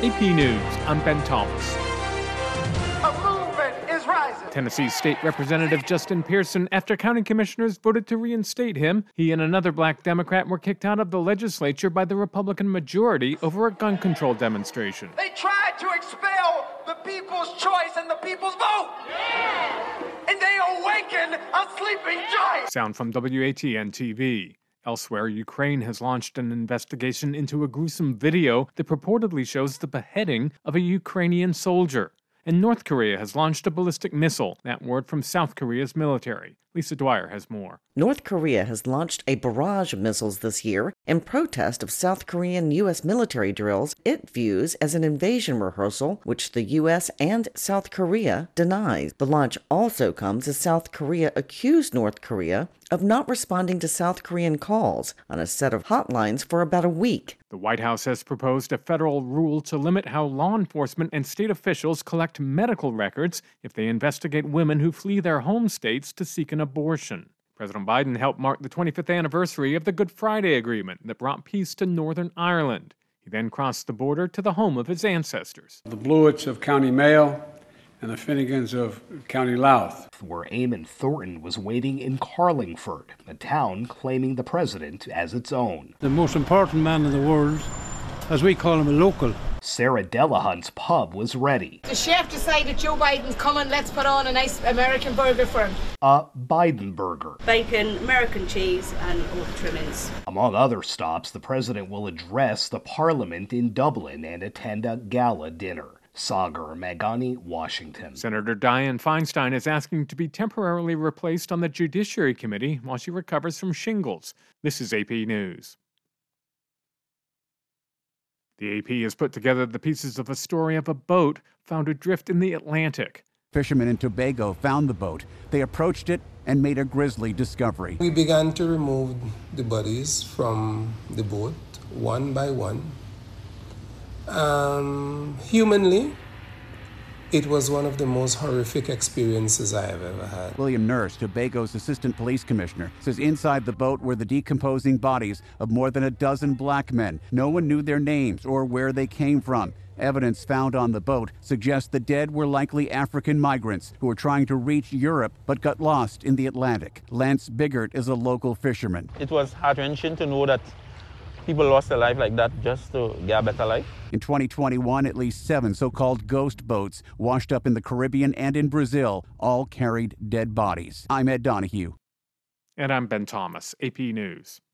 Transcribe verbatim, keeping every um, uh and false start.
A P News, I'm Ben Thomas. A movement is rising. Tennessee State Representative Justin Pearson, after county commissioners voted to reinstate him, he and another black Democrat were kicked out of the legislature by the Republican majority over a gun control demonstration. They tried to expel the people's choice and the people's vote. Yeah. And they awakened a sleeping giant. Sound from W A T N T V. Elsewhere, Ukraine has launched an investigation into a gruesome video that purportedly shows the beheading of a Ukrainian soldier. And North Korea has launched a ballistic missile, that word from South Korea's military. Lisa Dwyer has more. North Korea has launched a barrage of missiles this year in protest of South Korean U S military drills it views as an invasion rehearsal, which the U S and South Korea denies. The launch also comes as South Korea accused North Korea of not responding to South Korean calls on a set of hotlines for about a week. The White House has proposed a federal rule to limit how law enforcement and state officials collect medical records if they investigate women who flee their home states to seek an abortion. President Biden helped mark the twenty-fifth anniversary of the Good Friday Agreement that brought peace to Northern Ireland. He then crossed the border to the home of his ancestors. The Blewitts of County Mayo and the Finnegans of County Louth, where Eamon Thornton was waiting in Carlingford, a town claiming the president as its own. The most important man in the world, as we call him, a local. Sarah Delahunt's pub was ready. The chef decided Joe Biden's coming, let's put on a nice American burger for him. A Biden burger. Bacon, American cheese, and oat trimmings. Among other stops, the president will address the parliament in Dublin and attend a gala dinner. Sagar Magani, Washington. Senator Dianne Feinstein is asking to be temporarily replaced on the Judiciary Committee while she recovers from shingles. This is A P News. The A P has put together the pieces of a story of a boat found adrift in the Atlantic. Fishermen in Tobago found the boat. They approached it and made a grisly discovery. We began to remove the bodies from the boat one by one. Um, humanly, it was one of the most horrific experiences I have ever had. William Nurse, Tobago's assistant police commissioner, says inside the boat were the decomposing bodies of more than a dozen black men. No one knew their names or where they came from. Evidence found on the boat suggests the dead were likely African migrants who were trying to reach Europe but got lost in the Atlantic. Lance Biggert is a local fisherman. It was heart-wrenching to know that people lost their life like that just to get a better life. In twenty twenty-one, at least seven so-called ghost boats washed up in the Caribbean and in Brazil, all carried dead bodies. I'm Ed Donahue. And I'm Ben Thomas, A P News.